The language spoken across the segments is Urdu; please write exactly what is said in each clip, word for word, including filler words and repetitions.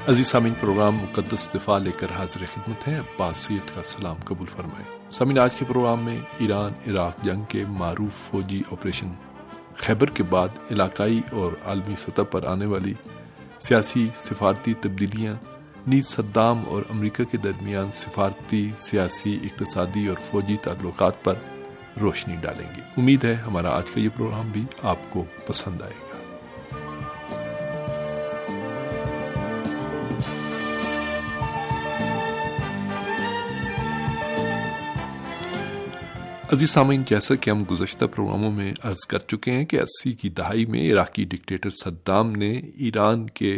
عزیز سامعین، پروگرام مقدس دفاع لے کر حاضر خدمت ہے۔ عباس سید کا سلام قبول فرمائیں۔ سامعین، آج کے پروگرام میں ایران عراق جنگ کے معروف فوجی آپریشن خیبر کے بعد علاقائی اور عالمی سطح پر آنے والی سیاسی سفارتی تبدیلیاں، نیز صدام اور امریکہ کے درمیان سفارتی، سیاسی، اقتصادی اور فوجی تعلقات پر روشنی ڈالیں گے۔ امید ہے ہمارا آج کا یہ پروگرام بھی آپ کو پسند آئے گا۔ عزیز سامعین، جیسا کہ ہم گزشتہ پروگراموں میں عرض کر چکے ہیں کہ اسی کی دہائی میں عراقی ڈکٹیٹر صدام نے ایران کے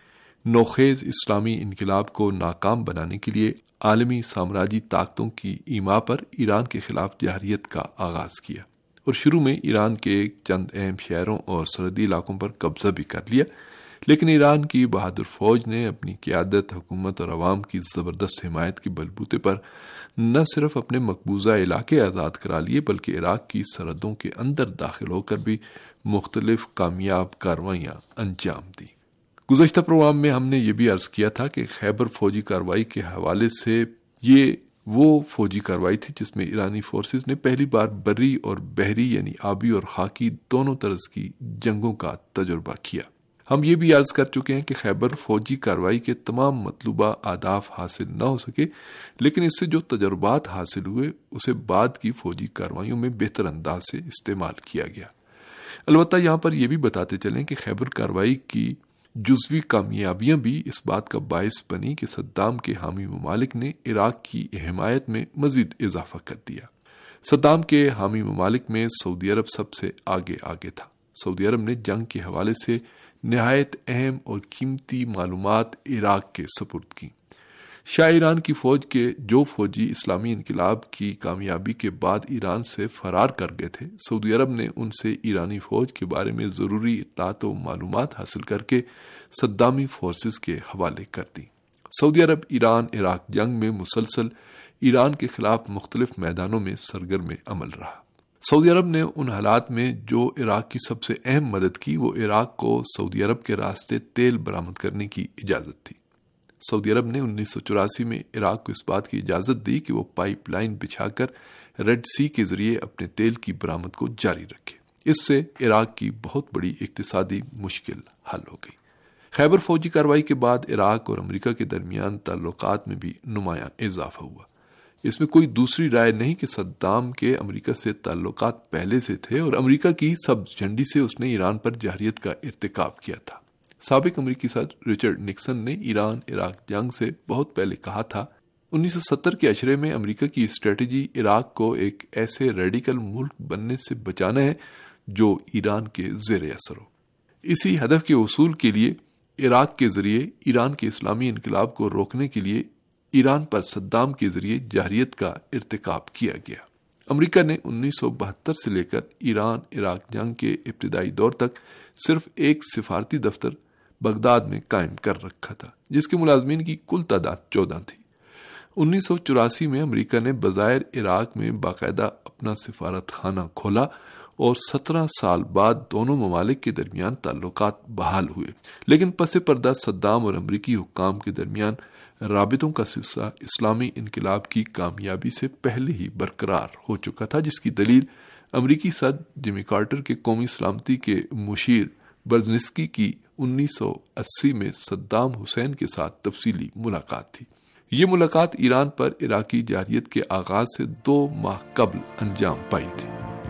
نوخیز اسلامی انقلاب کو ناکام بنانے کے لیے عالمی سامراجی طاقتوں کی ایما پر ایران کے خلاف جارحیت کا آغاز کیا اور شروع میں ایران کے چند اہم شہروں اور سرحدی علاقوں پر قبضہ بھی کر لیا، لیکن ایران کی بہادر فوج نے اپنی قیادت، حکومت اور عوام کی زبردست حمایت کے بلبوتے پر نہ صرف اپنے مقبوضہ علاقے آزاد کرا لیے بلکہ عراق کی سرحدوں کے اندر داخل ہو کر بھی مختلف کامیاب کارروائیاں انجام دی۔ گزشتہ پروگرام میں ہم نے یہ بھی عرض کیا تھا کہ خیبر فوجی کارروائی کے حوالے سے یہ وہ فوجی کارروائی تھی جس میں ایرانی فورسز نے پہلی بار بری اور بحری یعنی آبی اور خاکی دونوں طرز کی جنگوں کا تجربہ کیا۔ ہم یہ بھی عرض کر چکے ہیں کہ خیبر فوجی کارروائی کے تمام مطلوبہ اہداف حاصل نہ ہو سکے، لیکن اس سے جو تجربات حاصل ہوئے اسے بعد کی فوجی کارروائیوں میں بہتر انداز سے استعمال کیا گیا۔ البتہ یہاں پر یہ بھی بتاتے چلیں کہ خیبر کارروائی کی جزوی کامیابیاں بھی اس بات کا باعث بنی کہ صدام کے حامی ممالک نے عراق کی حمایت میں مزید اضافہ کر دیا۔ صدام کے حامی ممالک میں سعودی عرب سب سے آگے آگے تھا۔ سعودی عرب نے جنگ کے حوالے سے نہایت اہم اور قیمتی معلومات عراق کے سپرد کی۔ شاہ ایران کی فوج کے جو فوجی اسلامی انقلاب کی کامیابی کے بعد ایران سے فرار کر گئے تھے، سعودی عرب نے ان سے ایرانی فوج کے بارے میں ضروری اطلاعات و معلومات حاصل کر کے صدامی فورسز کے حوالے کر دی۔ سعودی عرب ایران عراق جنگ میں مسلسل ایران کے خلاف مختلف میدانوں میں سرگرم عمل رہا۔ سعودی عرب نے ان حالات میں جو عراق کی سب سے اہم مدد کی وہ عراق کو سعودی عرب کے راستے تیل برآمد کرنے کی اجازت تھی۔ سعودی عرب نے انیس سو چوراسی میں عراق کو اس بات کی اجازت دی کہ وہ پائپ لائن بچھا کر ریڈ سی کے ذریعے اپنے تیل کی برآمد کو جاری رکھے۔ اس سے عراق کی بہت بڑی اقتصادی مشکل حل ہو گئی۔ خیبر فوجی کارروائی کے بعد عراق اور امریکہ کے درمیان تعلقات میں بھی نمایاں اضافہ ہوا۔ اس میں کوئی دوسری رائے نہیں کہ صدام کے امریکہ سے تعلقات پہلے سے تھے اور امریکہ کی سبز جھنڈی سے اس نے ایران پر جارحیت کا ارتکاب کیا تھا۔ سابق امریکی صدر رچرڈ نکسن نے ایران عراق جنگ سے بہت پہلے کہا تھا، انیس سو ستر کے عشرے میں امریکہ کی اسٹریٹجی عراق کو ایک ایسے ریڈیکل ملک بننے سے بچانا ہے جو ایران کے زیر اثر ہو۔ اسی ہدف کے حصول کے لیے عراق کے ذریعے ایران کے اسلامی انقلاب کو روکنے کے لیے ایران پر صدام کے ذریعے جارحیت کا ارتکاب کیا گیا۔ امریکہ نے انیس سو بہتر سے لے کر ایران عراق جنگ کے ابتدائی دور تک صرف ایک سفارتی دفتر بغداد میں قائم کر رکھا تھا جس کے ملازمین کی کل تعداد چودہ تھی۔ انیس سو چوراسی میں امریکہ نے بظاہر عراق میں باقاعدہ اپنا سفارت خانہ کھولا اور سترہ سال بعد دونوں ممالک کے درمیان تعلقات بحال ہوئے، لیکن پس پردہ صدام اور امریکی حکام کے درمیان رابطوں کا سلسلہ اسلامی انقلاب کی کامیابی سے پہلے ہی برقرار ہو چکا تھا، جس کی دلیل امریکی صدر جمی کارٹر کے قومی سلامتی کے مشیر برزنسکی کی انیس سو اسی میں صدام حسین کے ساتھ تفصیلی ملاقات تھی۔ یہ ملاقات ایران پر عراقی جارحیت کے آغاز سے دو ماہ قبل انجام پائی تھی۔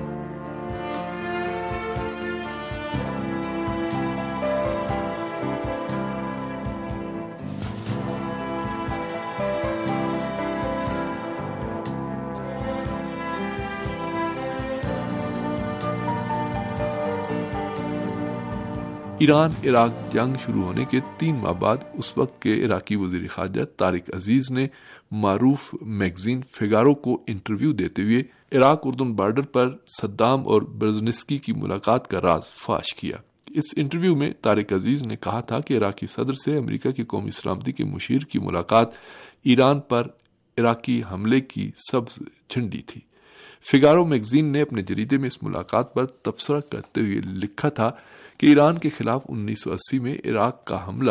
ایران عراق جنگ شروع ہونے کے تین ماہ بعد اس وقت کے عراقی وزیر خارجہ طارق عزیز نے معروف میگزین فیگارو کو انٹرویو دیتے ہوئے عراق اردن بارڈر پر صدام اور برزنسکی کی ملاقات کا راز فاش کیا۔ اس انٹرویو میں طارق عزیز نے کہا تھا کہ عراقی صدر سے امریکہ کی قومی سلامتی کے مشیر کی ملاقات ایران پر عراقی حملے کی سبز جھنڈی تھی۔ فیگارو میگزین نے اپنے جریدے میں اس ملاقات پر تبصرہ کرتے ہوئے لکھا تھا کہ ایران کے خلاف انیس سو اسی میں عراق کا حملہ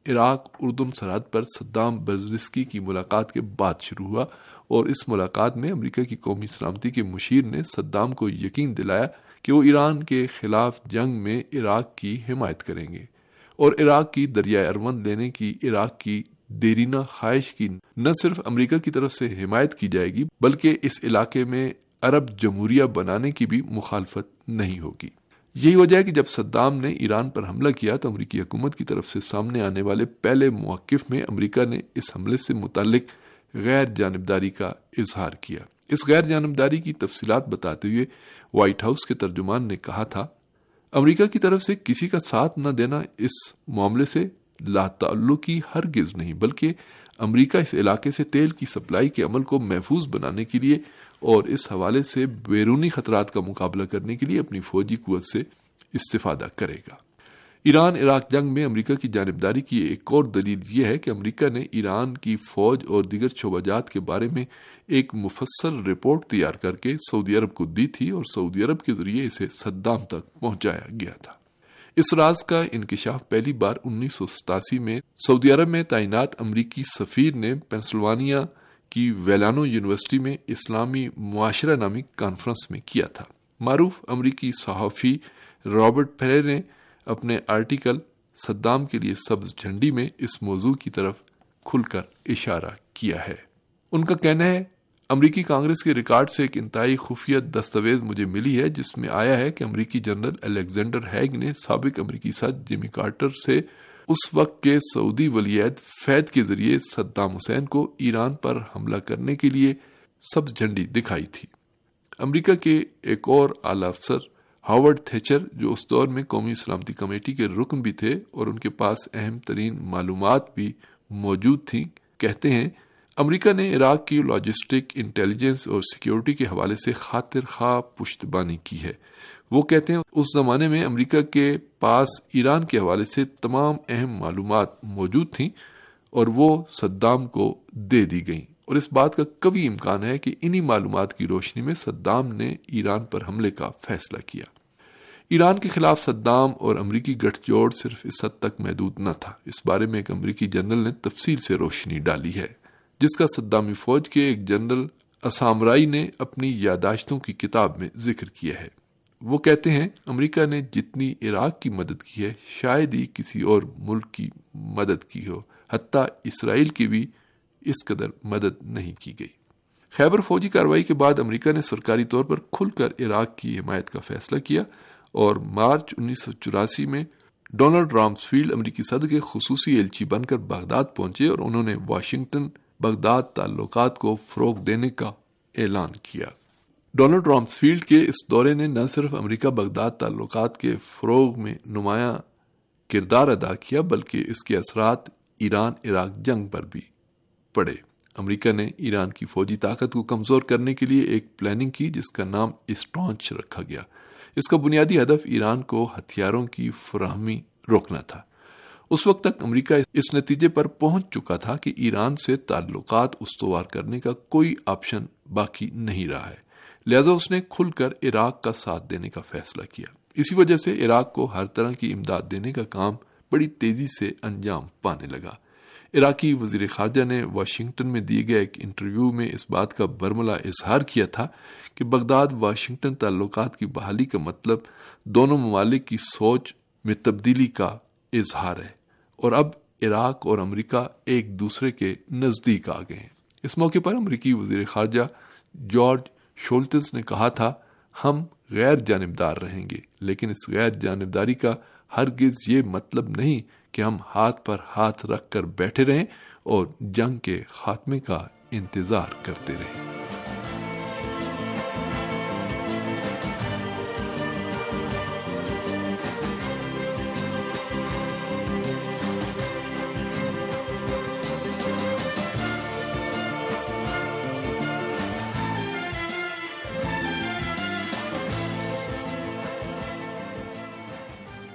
عراق اردن سرحد پر صدام برزنسکی کی ملاقات کے بعد شروع ہوا، اور اس ملاقات میں امریکہ کی قومی سلامتی کے مشیر نے صدام کو یقین دلایا کہ وہ ایران کے خلاف جنگ میں عراق کی حمایت کریں گے، اور عراق کی دریائے ارون لینے کی عراق کی دیرینہ خواہش کی نہ صرف امریکہ کی طرف سے حمایت کی جائے گی بلکہ اس علاقے میں عرب جمہوریہ بنانے کی بھی مخالفت نہیں ہوگی۔ یہی وجہ ہے کہ جب صدام نے ایران پر حملہ کیا تو امریکی حکومت کی طرف سے سامنے آنے والے پہلے موقف میں امریکہ نے اس حملے سے متعلق غیر جانبداری کا اظہار کیا۔ اس غیر جانبداری کی تفصیلات بتاتے ہوئے وائٹ ہاؤس کے ترجمان نے کہا تھا، امریکہ کی طرف سے کسی کا ساتھ نہ دینا اس معاملے سے لا تعلقی ہرگز نہیں، بلکہ امریکہ اس علاقے سے تیل کی سپلائی کے عمل کو محفوظ بنانے کے لیے اور اس حوالے سے بیرونی خطرات کا مقابلہ کرنے کے لیے اپنی فوجی قوت سے استفادہ کرے گا۔ ایران عراق جنگ میں امریکہ کی جانبداری کی ایک اور دلیل یہ ہے کہ امریکہ نے ایران کی فوج اور دیگر شعبہ جات کے بارے میں ایک مفصل رپورٹ تیار کر کے سعودی عرب کو دی تھی، اور سعودی عرب کے ذریعے اسے صدام تک پہنچایا گیا تھا۔ اس راز کا انکشاف پہلی بار انیس سو ستاسی میں سعودی عرب میں تعینات امریکی سفیر نے پینسلوانیا کی ویلانو یونیورسٹی میں اسلامی معاشرہ نامی کانفرنس میں کیا تھا۔ معروف امریکی صحافی رابرٹ پیرے نے اپنے آرٹیکل صدام کے لیے سبز جھنڈی میں اس موضوع کی طرف کھل کر اشارہ کیا ہے۔ ان کا کہنا ہے، امریکی کانگریس کے ریکارڈ سے ایک انتہائی خفیہ دستاویز مجھے ملی ہے جس میں آیا ہے کہ امریکی جنرل الیگزینڈر ہیگ نے سابق امریکی صدر جیمی کارٹر سے اس وقت کے سعودی ولی عہد فید کے ذریعے صدام حسین کو ایران پر حملہ کرنے کے لیے سبز جھنڈی دکھائی تھی۔ امریکہ کے ایک اور اعلی افسر ہاورڈ تھیچر، جو اس دور میں قومی سلامتی کمیٹی کے رکن بھی تھے اور ان کے پاس اہم ترین معلومات بھی موجود تھیں، کہتے ہیں امریکہ نے عراق کی لاجسٹک، انٹیلیجنس اور سیکیورٹی کے حوالے سے خاطر خواہ پشتبانی کی ہے۔ وہ کہتے ہیں اس زمانے میں امریکہ کے پاس ایران کے حوالے سے تمام اہم معلومات موجود تھیں اور وہ صدام کو دے دی گئیں، اور اس بات کا قوی امکان ہے کہ انہی معلومات کی روشنی میں صدام نے ایران پر حملے کا فیصلہ کیا۔ ایران کے خلاف صدام اور امریکی گٹھ جوڑ صرف اس حد تک محدود نہ تھا۔ اس بارے میں ایک امریکی جنرل نے تفصیل سے روشنی ڈالی ہے، جس کا صدامی فوج کے ایک جنرل اسامرائی نے اپنی یادداشتوں کی کتاب میں ذکر کیا ہے۔ وہ کہتے ہیں امریکہ نے جتنی عراق کی مدد کی ہے شاید ہی کسی اور ملک کی مدد کی ہو، حتیٰ اسرائیل کی بھی اس قدر مدد نہیں کی گئی۔ خیبر فوجی کارروائی کے بعد امریکہ نے سرکاری طور پر کھل کر عراق کی حمایت کا فیصلہ کیا، اور مارچ انیس سو چوراسی میں ڈونلڈ رامسفیلڈ امریکی صدر کے خصوصی ایلچی بن کر بغداد پہنچے اور انہوں نے واشنگٹن بغداد تعلقات کو فروغ دینے کا اعلان کیا۔ ڈونلڈ رامسفیلڈ کے اس دورے نے نہ صرف امریکہ بغداد تعلقات کے فروغ میں نمایاں کردار ادا کیا بلکہ اس کے اثرات ایران عراق جنگ پر بھی پڑے۔ امریکہ نے ایران کی فوجی طاقت کو کمزور کرنے کے لیے ایک پلاننگ کی جس کا نام اسٹانچ رکھا گیا۔ اس کا بنیادی ہدف ایران کو ہتھیاروں کی فراہمی روکنا تھا۔ اس وقت تک امریکہ اس نتیجے پر پہنچ چکا تھا کہ ایران سے تعلقات استوار کرنے کا کوئی آپشن باقی نہیں رہا ہے، لہذا اس نے کھل کر عراق کا ساتھ دینے کا فیصلہ کیا۔ اسی وجہ سے عراق کو ہر طرح کی امداد دینے کا کام بڑی تیزی سے انجام پانے لگا۔ عراقی وزیر خارجہ نے واشنگٹن میں دیے گئے ایک انٹرویو میں اس بات کا برملا اظہار کیا تھا کہ بغداد واشنگٹن تعلقات کی بحالی کا مطلب دونوں ممالک کی سوچ میں تبدیلی کا اظہار ہے، اور اب عراق اور امریکہ ایک دوسرے کے نزدیک آ گئے ہیں۔ اس موقع پر امریکی وزیر خارجہ جارج شولٹز نے کہا تھا، ہم غیر جانبدار رہیں گے، لیکن اس غیر جانبداری کا ہرگز یہ مطلب نہیں کہ ہم ہاتھ پر ہاتھ رکھ کر بیٹھے رہیں اور جنگ کے خاتمے کا انتظار کرتے رہیں۔